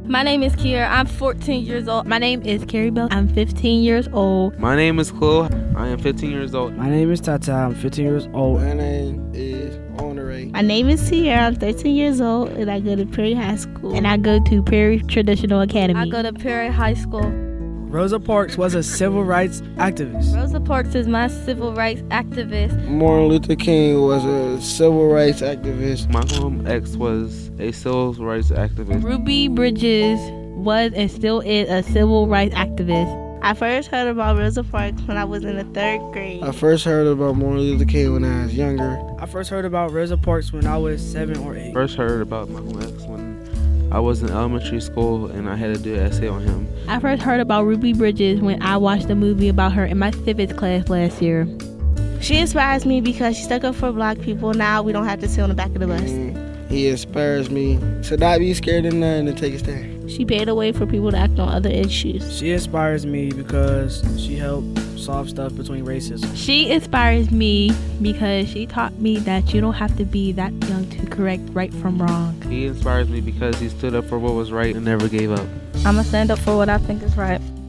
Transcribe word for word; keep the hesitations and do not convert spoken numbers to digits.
My name is Kiera. I'm fourteen years old. My name is Carrie Bell. I'm fifteen years old. My name is Chloe. I am fifteen years old. My name is Tata. I'm fifteen years old. My name is Honore. My name is Sierra. I'm thirteen years old, and I go to Perry High School. And I go to Perry Traditional Academy. I go to Perry High School. Rosa Parks was a civil rights activist. Rosa Parks is my civil rights activist. Martin Luther King was a civil rights activist. Malcolm X was a civil rights activist. Ruby Bridges was and still is a civil rights activist. I first heard about Rosa Parks when I was in the third grade. I first heard about Martin Luther King when I was younger. I first heard about Rosa Parks when I was seven or eight. First heard about Malcolm X when I was in elementary school and I had to do an essay on him. I first heard about Ruby Bridges when I watched a movie about her in my civics class last year. She inspires me because she stuck up for black people. Now we don't have to sit on the back of the bus. And he inspires me to not be scared of nothing and take a stand. She paved the way for people to act on other issues. She inspires me because she helped solve stuff between racism. She inspires me because she taught me that you don't have to be that young to correct right from wrong. He inspires me because he stood up for what was right and never gave up. I'm going to stand up for what I think is right.